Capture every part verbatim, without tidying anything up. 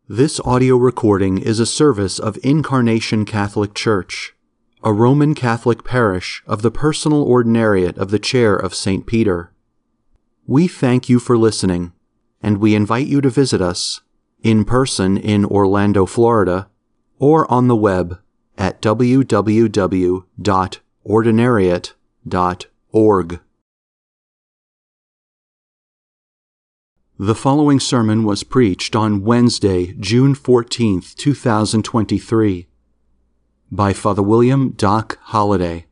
This audio recording is a service of Incarnation Catholic Church, a Roman Catholic parish of the Personal Ordinariate of the Chair of Saint Peter. We thank you for listening, and we invite you to visit us in person in Orlando, Florida, or on the web at w w w dot ordinariate dot org. The following sermon was preached on Wednesday, June fourteenth, two thousand twenty-three, by Father William Doc Holliday.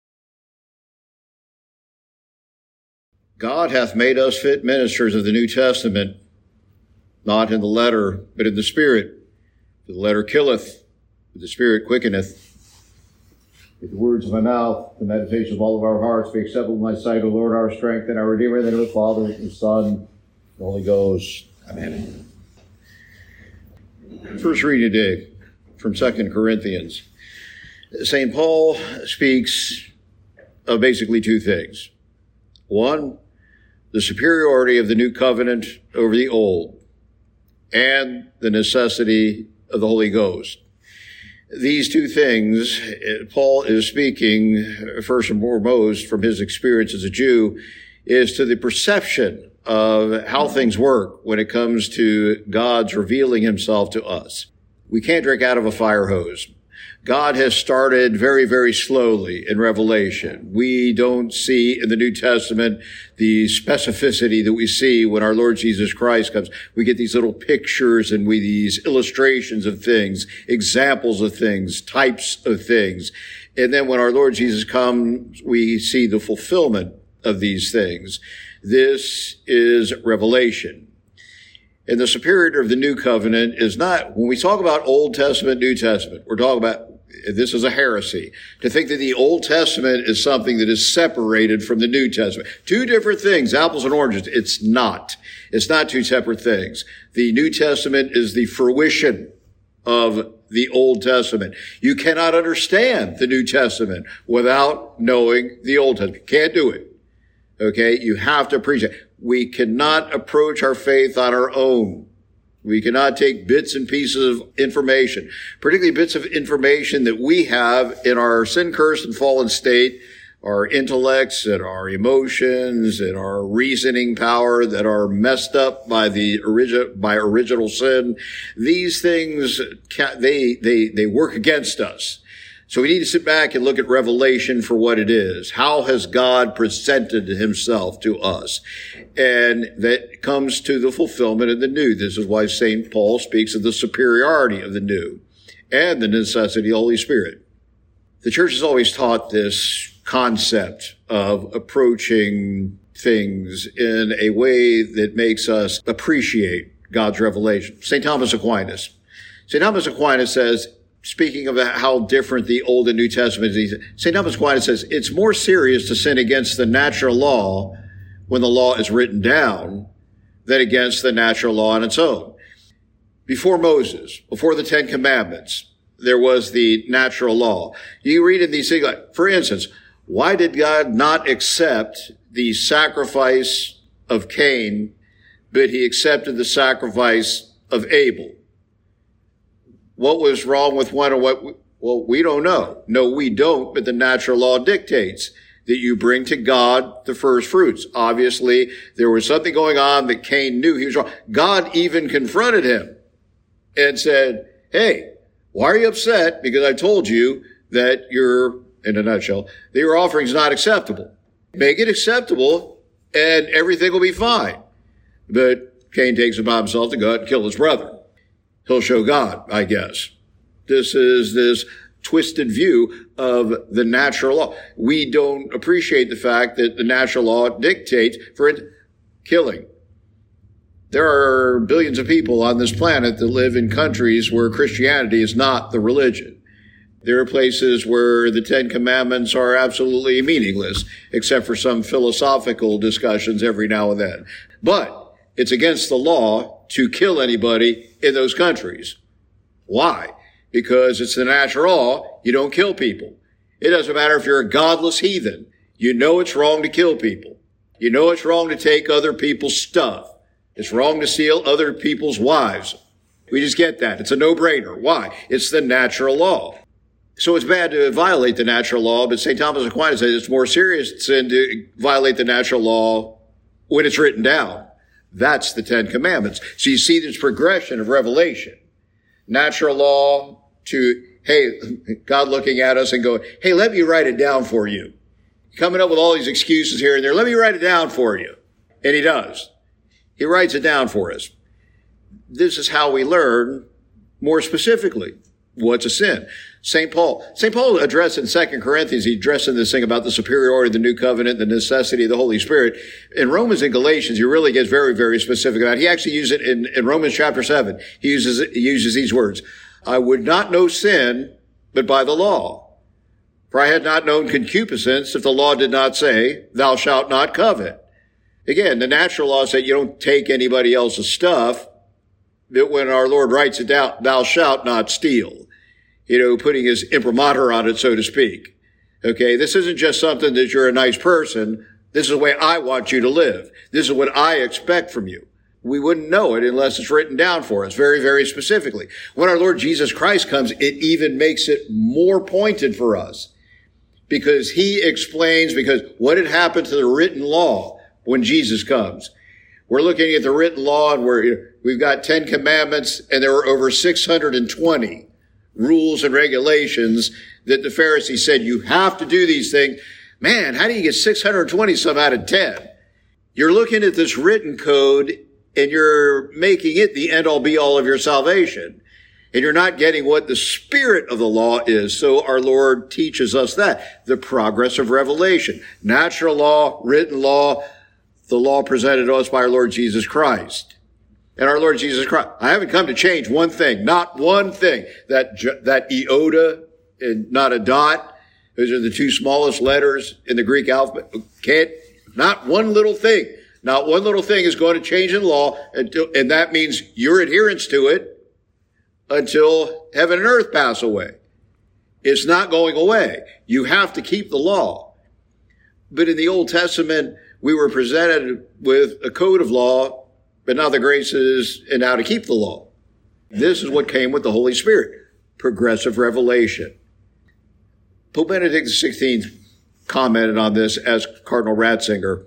God hath made us fit ministers of the New Testament, not in the letter, but in the Spirit. For the letter killeth, but the Spirit quickeneth. With the words of my mouth, the meditation of all of our hearts be acceptable in thy sight, O Lord, our strength and our Redeemer, in the name of the Father, and the Son, the Holy Ghost. Amen. First reading today from Second Corinthians. Saint Paul speaks of basically two things. One, the superiority of the new covenant over the old, and the necessity of the Holy Ghost. These two things, Paul is speaking first and foremost from his experience as a Jew, is to the perception of how things work when it comes to God's revealing himself to us. We can't drink out of a fire hose. God has started very, very slowly in Revelation. We don't see in the New Testament the specificity that we see when our Lord Jesus Christ comes. We get these little pictures and we these illustrations of things, examples of things, types of things. And then when our Lord Jesus comes, we see the fulfillment of these things. This is revelation. And the superior of the new covenant is not, when we talk about Old Testament, New Testament, we're talking about, this is a heresy, to think that the Old Testament is something that is separated from the New Testament. Two different things, apples and oranges. It's not. It's not two separate things. The New Testament is the fruition of the Old Testament. You cannot understand the New Testament without knowing the Old Testament. Can't do it. Okay, you have to appreciate. We cannot approach our faith on our own. We cannot take bits and pieces of information, particularly bits of information that we have in our sin-cursed and fallen state, our intellects and our emotions and our reasoning power that are messed up by the origi- by original sin. These things, they, they, they work against us. So we need to sit back and look at Revelation for what it is. How has God presented himself to us? And that comes to the fulfillment of the new. This is why Saint Paul speaks of the superiority of the new and the necessity of the Holy Spirit. The church has always taught this concept of approaching things in a way that makes us appreciate God's revelation. Saint Thomas Aquinas. Saint Thomas Aquinas says, speaking of how different the Old and New Testament is, Saint Thomas Aquinas says, it's more serious to sin against the natural law when the law is written down than against the natural law on its own. Before Moses, before the Ten Commandments, there was the natural law. You read in these things, like, for instance, why did God not accept the sacrifice of Cain, but he accepted the sacrifice of Abel? What was wrong with one or what? Well, we don't know. No, we don't, but the natural law dictates that you bring to God the first fruits. Obviously, there was something going on that Cain knew he was wrong. God even confronted him and said, hey, why are you upset? Because I told you that your, in a nutshell, that your offering is not acceptable. Make it acceptable and everything will be fine. But Cain takes it upon himself to go out and kill his brother. He'll show God, I guess. This is this twisted view of the natural law. We don't appreciate the fact that the natural law dictates for it, killing. There are billions of people on this planet that live in countries where Christianity is not the religion. There are places where the Ten Commandments are absolutely meaningless, except for some philosophical discussions every now and then. But it's against the law to kill anybody in those countries. Why? Because it's the natural law. You don't kill people. It doesn't matter if you're a godless heathen. You know it's wrong to kill people. You know it's wrong to take other people's stuff. It's wrong to steal other people's wives. We just get that. It's a no-brainer. Why? It's the natural law. So it's bad to violate the natural law, but Saint Thomas Aquinas says it's more serious sin to violate the natural law when it's written down. That's the Ten Commandments. So you see this progression of revelation. Natural law to, hey, God looking at us and going, hey, let me write it down for you. Coming up with all these excuses here and there. Let me write it down for you. And he does. He writes it down for us. This is how we learn more specifically what's a sin. Saint Paul. Saint Paul addressed in Second Corinthians, he addressed in this thing about the superiority of the new covenant, the necessity of the Holy Spirit. In Romans and Galatians, he really gets very, very specific about it. He actually uses it in, in Romans chapter seven. He uses, he uses these words. I would not know sin, but by the law. For I had not known concupiscence if the law did not say, thou shalt not covet. Again, the natural law said you don't take anybody else's stuff. But when our Lord writes it down, thou shalt not steal. You know, putting his imprimatur on it, so to speak. Okay, this isn't just something that you're a nice person. This is the way I want you to live. This is what I expect from you. We wouldn't know it unless it's written down for us very, very specifically. When our Lord Jesus Christ comes, it even makes it more pointed for us. Because he explains, because what had happened to the written law when Jesus comes? We're looking at the written law and we're, we've got Ten Commandments and there were over six hundred twenty rules and regulations that the Pharisees said, you have to do these things. Man, how do you get six hundred twenty some out of ten? You're looking at this written code and you're making it the end all be all of your salvation. And you're not getting what the spirit of the law is. So our Lord teaches us that. The progress of revelation. Natural law, written law, the law presented to us by our Lord Jesus Christ. And our Lord Jesus Christ, I haven't come to change one thing, not one thing. That, that iota and not a dot, those are the two smallest letters in the Greek alphabet. Can't, not one little thing. Not one little thing is going to change in law until, and that means your adherence to it until heaven and earth pass away. It's not going away. You have to keep the law. But in the Old Testament, we were presented with a code of law, but now the grace is and now to keep the law. This is what came with the Holy Spirit. Progressive revelation. Pope Benedict the sixteenth commented on this as Cardinal Ratzinger.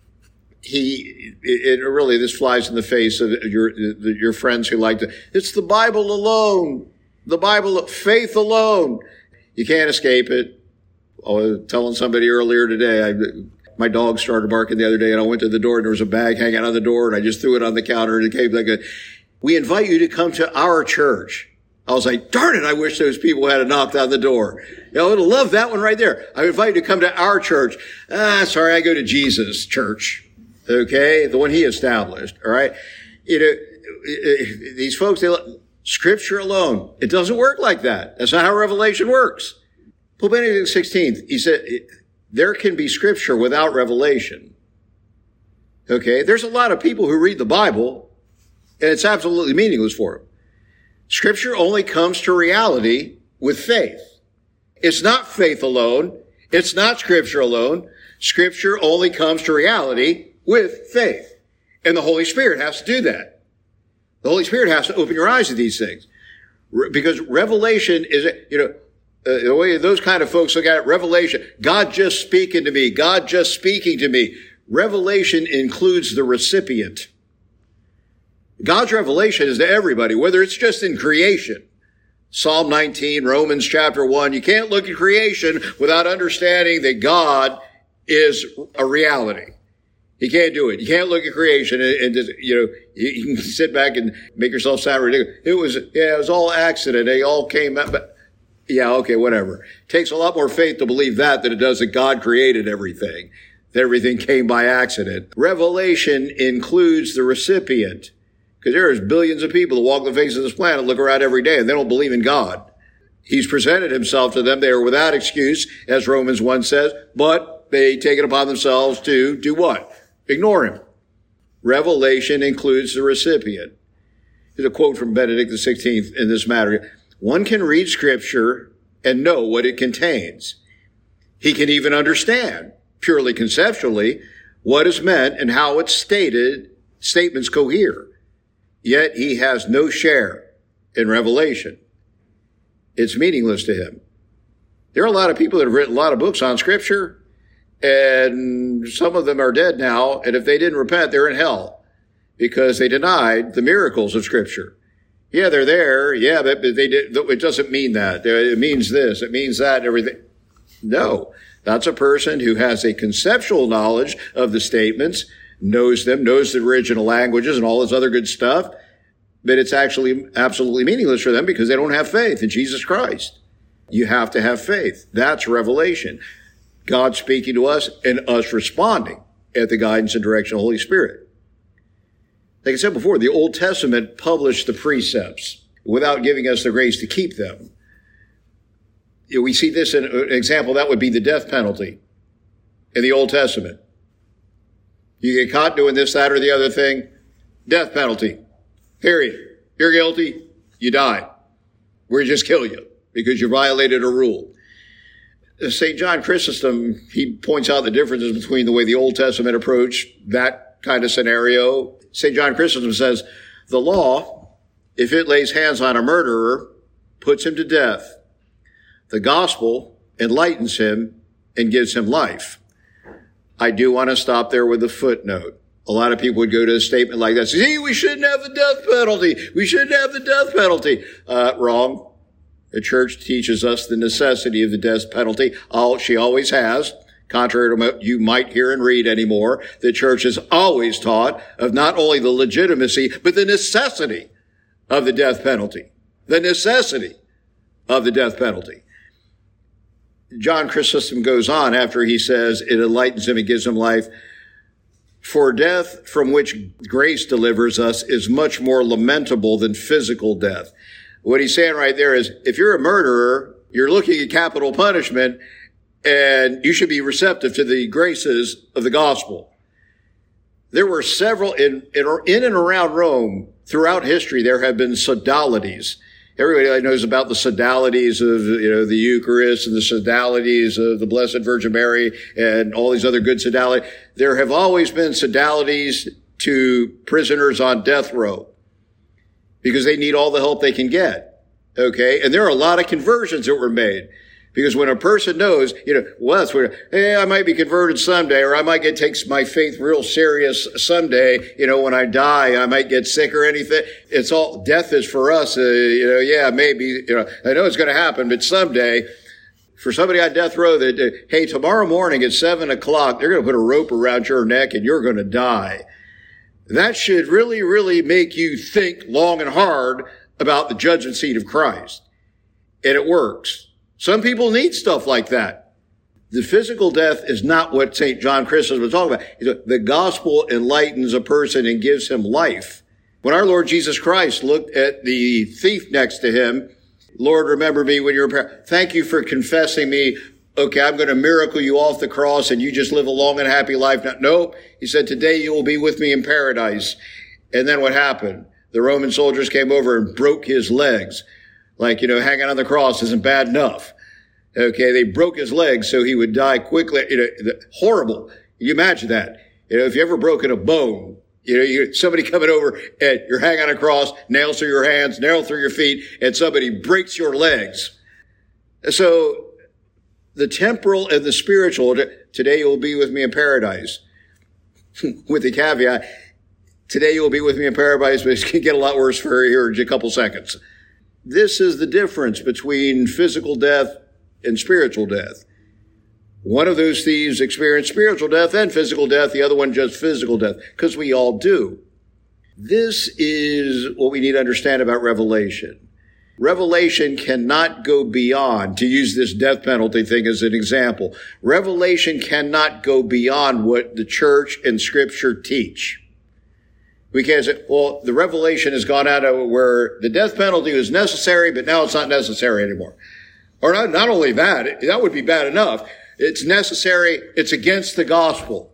He, it, it really, this flies in the face of your, your friends who like to, it's the Bible alone. The Bible, faith alone. You can't escape it. I was telling somebody earlier today, I, my dog started barking the other day and I went to the door and there was a bag hanging on the door and I just threw it on the counter and it came like a, we invite you to come to our church. I was like, darn it, I wish those people had knocked on the door. You know, I would have loved that one right there. I invite you to come to our church. Ah, sorry, I go to Jesus' church. Okay, the one he established, all right? You know, these folks, they Scripture alone. It doesn't work like that. That's not how Revelation works. Pope Benedict the sixteenth, he said, there can be Scripture without revelation. Okay, there's a lot of people who read the Bible, and it's absolutely meaningless for them. Scripture only comes to reality with faith. It's not faith alone. It's not Scripture alone. Scripture only comes to reality with faith. And the Holy Spirit has to do that. The Holy Spirit has to open your eyes to these things. Re- because revelation is, you know, uh, the way those kind of folks look at it, revelation, God just speaking to me, God just speaking to me. Revelation includes the recipient. God's revelation is to everybody, whether it's just in creation. Psalm nineteen, Romans chapter one, you can't look at creation without understanding that God is a reality. You can't do it. You can't look at creation and, and just, you know, you, you can sit back and make yourself sound ridiculous. It was, yeah, it was all accident. They all came out, but yeah, okay, whatever. It takes a lot more faith to believe that than it does that God created everything, that everything came by accident. Revelation includes the recipient, because there's billions of people that walk the face of this planet, look around every day, and they don't believe in God. He's presented himself to them. They are without excuse, as Romans one says, but they take it upon themselves to do what? Ignore him. Revelation includes the recipient. Here's a quote from Benedict the sixteenth in this matter. One can read Scripture and know what it contains. He can even understand, purely conceptually, what is meant and how it's stated, statements cohere. Yet he has no share, in Revelation. It's meaningless to him. There are a lot of people that have written a lot of books on Scripture, and some of them are dead now, and if they didn't repent, they're in hell because they denied the miracles of Scripture. Yeah, they're there. Yeah, but they did, it doesn't mean that. It means this. It means that and everything. No, that's a person who has a conceptual knowledge of the statements, knows them, knows the original languages and all this other good stuff, but it's actually absolutely meaningless for them because they don't have faith in Jesus Christ. You have to have faith. That's revelation. God speaking to us and us responding at the guidance and direction of the Holy Spirit. Like I said before, the Old Testament published the precepts without giving us the grace to keep them. You know, we see this in an example, that would be the death penalty in the Old Testament. You get caught doing this, that, or the other thing, death penalty. Period. You're guilty, you die. We just kill you because you violated a rule. Saint John Chrysostom, he points out the differences between the way the Old Testament approached that kind of scenario. Saint John Chrysostom says, the law, if it lays hands on a murderer, puts him to death. The gospel enlightens him and gives him life. I do want to stop there with a footnote. A lot of people would go to a statement like that, say, hey, we shouldn't have the death penalty. We shouldn't have the death penalty. Uh, wrong. The church teaches us the necessity of the death penalty. All, she always has, contrary to what you might hear and read anymore. The church has always taught of not only the legitimacy, but the necessity of the death penalty. The necessity of the death penalty. John Chrysostom goes on after he says it enlightens him and gives him life. For death from which grace delivers us is much more lamentable than physical death. What he's saying right there is, if you're a murderer, you're looking at capital punishment, and you should be receptive to the graces of the gospel. There were several, in, in, in and around Rome, throughout history, there have been sodalities. Everybody knows about the sodalities of, you know, the Eucharist and the sodalities of the Blessed Virgin Mary and all these other good sodalities. There have always been sodalities to prisoners on death row because they need all the help they can get. Okay. And there are a lot of conversions that were made because when a person knows, you know, well, that's where, hey, I might be converted someday, or I might get, take my faith real serious someday. You know, when I die, I might get sick or anything. It's all, death is for us, uh, you know, yeah, maybe, you know, I know it's going to happen, but someday, for somebody on death row that, uh, hey, tomorrow morning at seven o'clock, they're going to put a rope around your neck and you're going to die. That should really, really make you think long and hard about the judgment seat of Christ. And it works. Some people need stuff like that. The physical death is not what Saint John Chrysostom was talking about. The gospel enlightens a person and gives him life. When our Lord Jesus Christ looked at the thief next to him, Lord, remember me when you're in prayer. Thank you for confessing me. Okay, I'm going to miracle you off the cross and you just live a long and happy life. No, nope. He said, today you will be with me in paradise. And then what happened? The Roman soldiers came over and broke his legs. Like, you know, hanging on the cross isn't bad enough. Okay, they broke his legs so he would die quickly. You know, horrible. You imagine that. You know, if you ever broken a bone, you know, you, somebody coming over and you're hanging on a cross, nails through your hands, nails through your feet, and somebody breaks your legs. So the temporal and the spiritual, today you will be with me in paradise. With the caveat, today you will be with me in paradise, but it can get a lot worse for here in a couple seconds. This is the difference between physical death and spiritual death. One of those thieves experienced spiritual death and physical death. The other one just physical death, because we all do. This is what we need to understand about Revelation. Revelation cannot go beyond, to use this death penalty thing as an example, Revelation cannot go beyond what the church and Scripture teach. We can't say, well, the revelation has gone out of where the death penalty was necessary, but now it's not necessary anymore. Or not, not only that, that would be bad enough. It's necessary. It's against the gospel.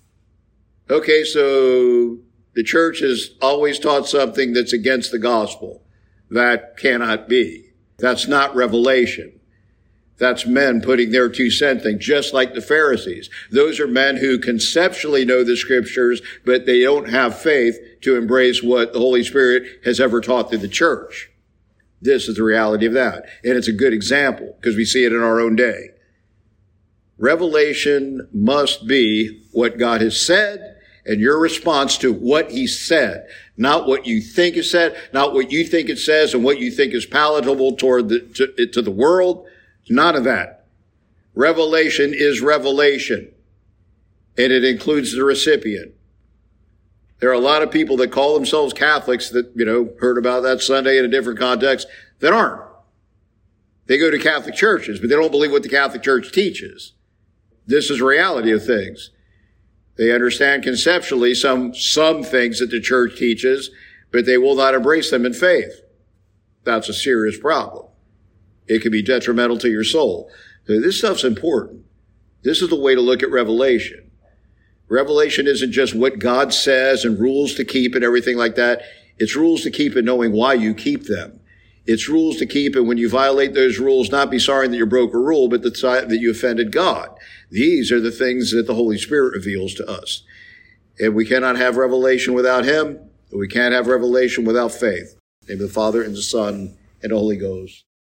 Okay, so the church has always taught something that's against the gospel. That cannot be. That's not revelation. That's men putting their two cent thing, just like the Pharisees. Those are men who conceptually know the Scriptures, but they don't have faith to embrace what the Holy Spirit has ever taught through the church. This is the reality of that. And it's a good example because we see it in our own day. Revelation must be what God has said and your response to what he said, not what you think is said, not what you think it says and what you think is palatable toward the, to, to the world. None of that. Revelation is revelation, and it includes the recipient. There are a lot of people that call themselves Catholics that, you know, heard about that Sunday in a different context that aren't. They go to Catholic churches, but they don't believe what the Catholic Church teaches. This is the reality of things. They understand conceptually some, some things that the church teaches, but they will not embrace them in faith. That's a serious problem. It can be detrimental to your soul. So this stuff's important. This is the way to look at Revelation. Revelation isn't just what God says and rules to keep and everything like that. It's rules to keep and knowing why you keep them. It's rules to keep, and when you violate those rules, not be sorry that you broke a rule, but that you offended God. These are the things that the Holy Spirit reveals to us. And we cannot have revelation without him. We can't have revelation without faith. In the name of the Father, and the Son, and the Holy Ghost.